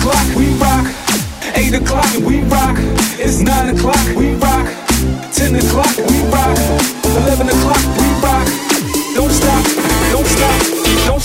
o'clock, we rock. 8 o'clock, we rock. It's 9 o'clock, we rock. 10 o'clock, we rock. 11 o'clock, we rock. Don't stop, don't stop, don't